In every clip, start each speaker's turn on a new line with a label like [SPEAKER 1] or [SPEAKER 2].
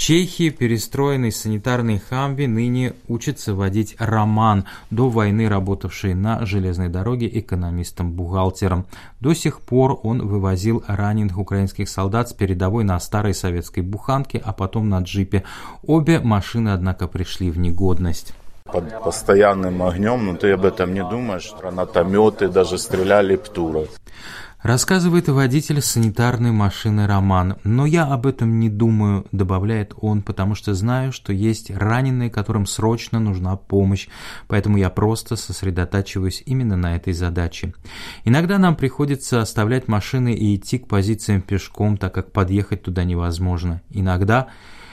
[SPEAKER 1] Чехии перестроенный санитарный Хамви ныне учится водить Роман, до войны работавший на железной дороге экономистом-бухгалтером. До сих пор он вывозил раненых украинских солдат с передовой на старой советской буханке, а потом на джипе. Обе машины, однако, пришли в негодность.
[SPEAKER 2] Под постоянным огнем, но ты об этом не думаешь, гранатометы даже стреляли птуры.
[SPEAKER 1] Рассказывает водитель санитарной машины Роман. Но я об этом не думаю, добавляет он, потому что знаю, что есть раненые, которым срочно нужна помощь, поэтому я просто сосредотачиваюсь именно на этой задаче. Иногда нам приходится оставлять машины и идти к позициям пешком, так как подъехать туда невозможно. Иногда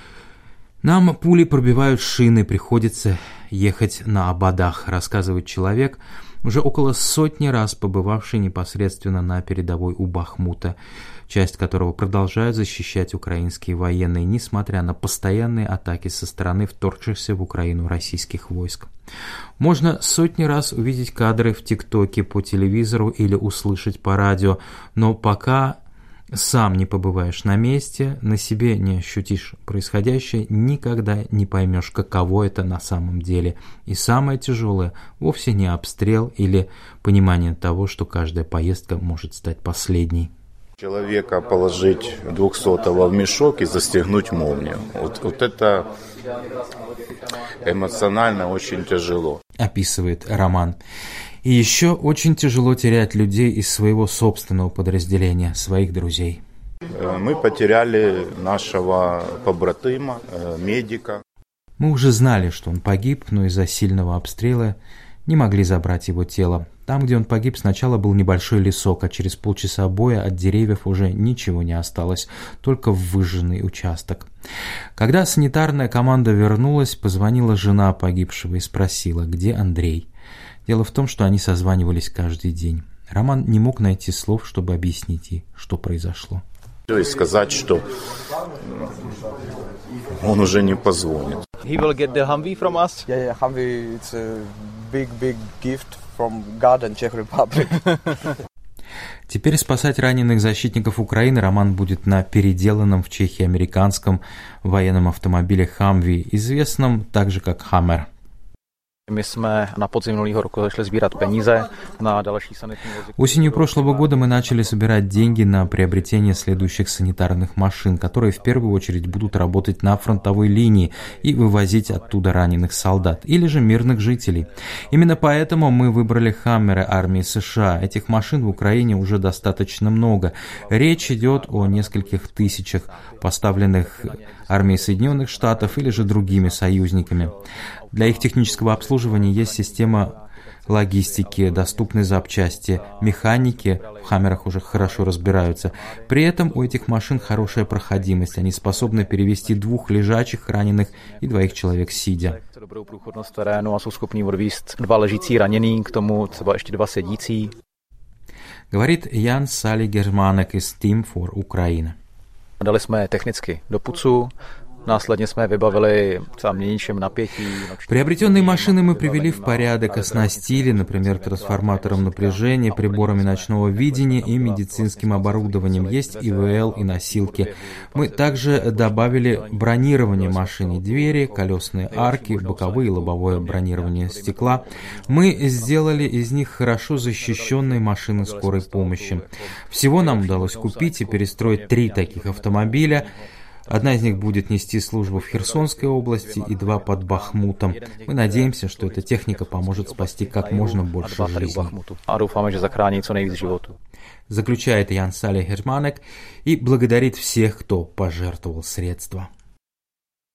[SPEAKER 1] нам пули пробивают шины, приходится ехать на ободах, рассказывает человек, уже около 100 раз побывавший непосредственно на передовой у Бахмута, часть которого продолжают защищать украинские военные, несмотря на постоянные атаки со стороны вторгшихся в Украину российских войск. Можно 100 раз увидеть кадры в ТикТоке, по телевизору или услышать по радио, но пока сам не побываешь на месте, на себе не ощутишь происходящее, никогда не поймешь, каково это на самом деле. И самое тяжелое вовсе не обстрел или понимание того, что каждая поездка может стать последней.
[SPEAKER 2] Человека положить 200-го в мешок и застегнуть молнию. Вот это эмоционально очень тяжело.
[SPEAKER 1] Описывает Роман. И еще очень тяжело терять людей из своего собственного подразделения, своих друзей.
[SPEAKER 2] Мы потеряли нашего побратима, медика.
[SPEAKER 1] Мы уже знали, что он погиб, но из-за сильного обстрела не могли забрать его тело. Там, где он погиб, сначала был небольшой лесок, а через полчаса боя от деревьев уже ничего не осталось, только выжженный участок. Когда санитарная команда вернулась, позвонила жена погибшего и спросила, где Андрей. Дело в том, что они созванивались каждый день. Роман не мог найти слов, чтобы объяснить ей, что произошло.
[SPEAKER 2] То есть сказать, что он уже не позвонит.
[SPEAKER 3] He will get the Humvee from us.
[SPEAKER 4] Yeah, Humvee, it's a big gift from God and Czech Republic.
[SPEAKER 1] Теперь спасать раненых защитников Украины Роман будет на переделанном в Чехии американском военном автомобиле Humvee, известном также как Hammer. Осенью прошлого года мы начали собирать деньги на приобретение следующих санитарных машин, которые в первую очередь будут работать на фронтовой линии и вывозить оттуда раненых солдат или же мирных жителей. Именно поэтому мы выбрали «Хаммеры» армии США. Этих машин в Украине уже достаточно много. Речь идет о нескольких тысячах, поставленных армией Соединенных Штатов или же другими союзниками. Для их технического обслуживания есть система логистики, доступные запчасти, механики в «Хаммерах» уже хорошо разбираются. При этом у этих машин хорошая проходимость, они способны перевести 2 лежачих раненых и 2 человек сидя. Говорит Ян Сали Германек из Team for Ukraine.
[SPEAKER 3] Dali jsme technicky do pucu, následně jsme vybavili třeba měníčem napětí.
[SPEAKER 1] Приобретенные машины мы привели в порядок, оснастили, например, трансформатором напряжения, приборами ночного видения и медицинским оборудованием. Есть ИВЛ и носилки. Мы также добавили бронирование машины, двери, колесные арки, боковые и лобовое бронирование стекла. Мы сделали из них хорошо защищенные машины скорой помощи. Всего нам удалось купить и перестроить 3 таких автомобиля. Одна из них будет нести службу в Херсонской области и 2 под Бахмутом. Мы надеемся, что эта техника поможет спасти как можно больше жизней. Заключает Ян Сали Германек и благодарит всех, кто пожертвовал средства.